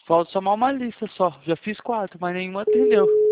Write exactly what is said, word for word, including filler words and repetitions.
Falta somar uma lista só. Já fiz quatro, mas nenhuma atendeu.